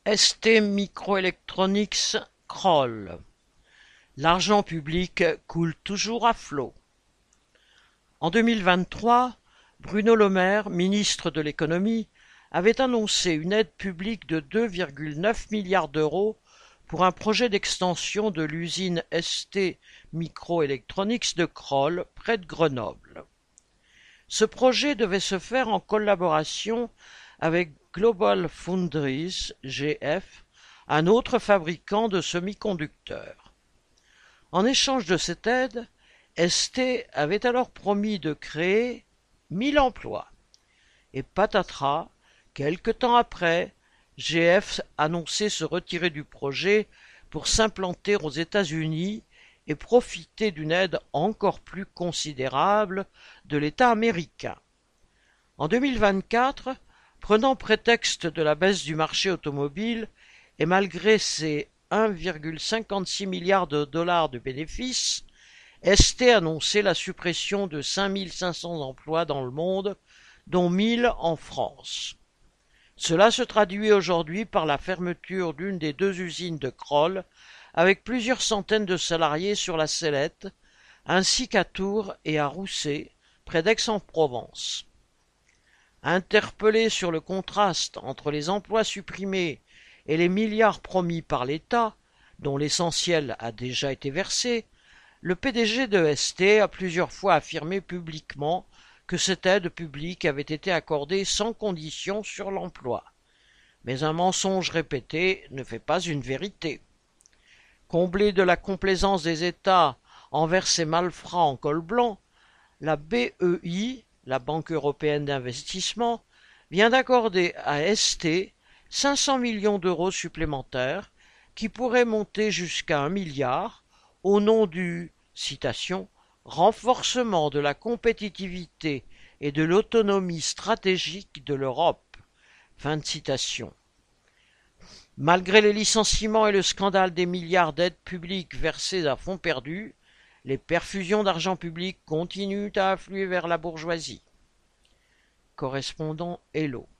ST Microelectronics Kroll. L'argent public coule toujours à flot. En 2023, Bruno Le Maire, ministre de l'Économie, avait annoncé une aide publique de 2,9 milliards d'euros pour un projet d'extension de l'usine ST Microelectronics de Kroll, près de Grenoble. Ce projet devait se faire en collaboration avec GlobalFoundries (GF), un autre fabricant de semi-conducteurs. En échange de cette aide, ST avait alors promis de créer 1000 emplois. Et patatras, quelque temps après, GF annonçait se retirer du projet pour s'implanter aux États-Unis et profiter d'une aide encore plus considérable de l'État américain. En 2024, prenant prétexte de la baisse du marché automobile et malgré ses 1,56 milliard de dollars de bénéfices, ST annonçait la suppression de 5500 emplois dans le monde, dont 1000 en France. Cela se traduit aujourd'hui par la fermeture d'une des deux usines de Kroll, avec plusieurs centaines de salariés sur la sellette, ainsi qu'à Tours et à Rousset, près d'Aix-en-Provence. Interpellé sur le contraste entre les emplois supprimés et les milliards promis par l'État, dont l'essentiel a déjà été versé, le PDG de ST a plusieurs fois affirmé publiquement que cette aide publique avait été accordée sans condition sur l'emploi. Mais un mensonge répété ne fait pas une vérité. Comblé de la complaisance des États envers ces malfrats en col blanc, la BEI, la Banque européenne d'investissement, vient d'accorder à ST 500 millions d'euros supplémentaires qui pourraient monter jusqu'à 1 milliard au nom du, citation, renforcement de la compétitivité et de l'autonomie stratégique de l'Europe. Fin de citation. Malgré les licenciements et le scandale des milliards d'aides publiques versées à fonds perdus, les perfusions d'argent public continuent à affluer vers la bourgeoisie. Correspondant Hello.